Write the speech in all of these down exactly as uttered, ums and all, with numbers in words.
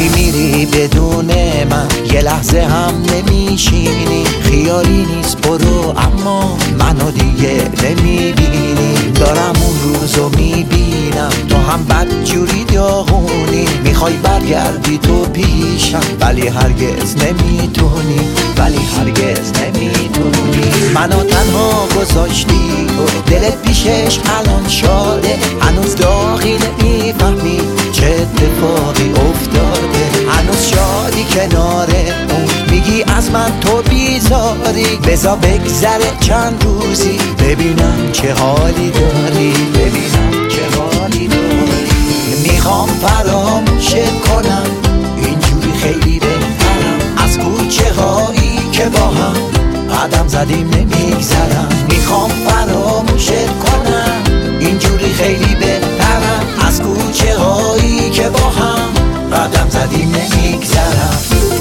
داری میری بدون من، یه لحظه هم نمیشینی. خیالی نیست برو اما منو دیگه نمیبینی. دارم اون روزو میبینم تو هم بدجوری داغونی. میخوای برگردی تو پیشم ولی هرگز نمیتونی، ولی هرگز نمیتونی. منو تنها گذاشتی و دلت پیشش الان شاده. هنوز داغی نمیفهمی چه اتفاقی افتاده. هنوز شادی کنار اون، میگی از من تو بیزاری. بذار بگذره چند روزی ببینم چه حالی داری، ببینم چه حالی داری. میخوام فراموشت کنم، اینجوری خیلی بهترم. از کوچه هایی که با هم قدم زدیم نمیگذرم. میخوام فراموشت کنم، اینجوری خیلی بهترم. از کوچه هایی که با هم قدم زدیم نمیگذرم.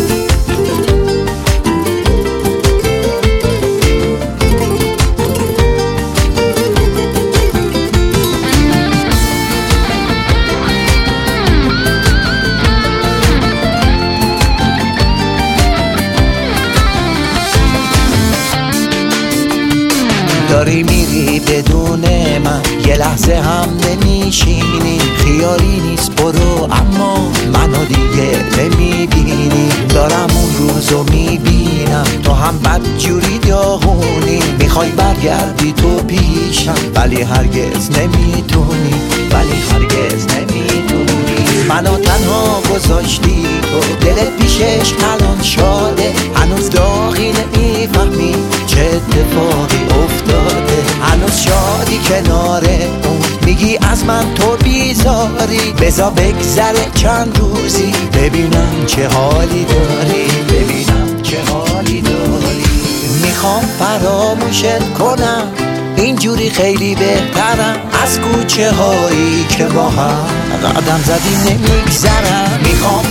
داری میری بدون من، یه لحظه هم نمیشینی. خیالی نیست برو اما منو دیگه نمیبینی. دارم اون روزو میبینم تو هم بدجوری داغونی. میخوای برگردی تو پیشم ولی هرگز نمیتونی، ولی هرگز نمیتونی. منو تنها گذاشتی و دلت پیشش الان شاده. هنوز داغی نمیفهمی چه اتفاقی افتاده. هنوز شادی کنار اون، میگی از من تو بیزاری. بذار بگذره چند روزی ببینم چه حالی داری، ببینم چه حالی داری. میخوام فراموشت کنم، اینجوری خیلی بهترم. از کوچه هایی که با هم قدم زدیم نمیگذرم. میخوام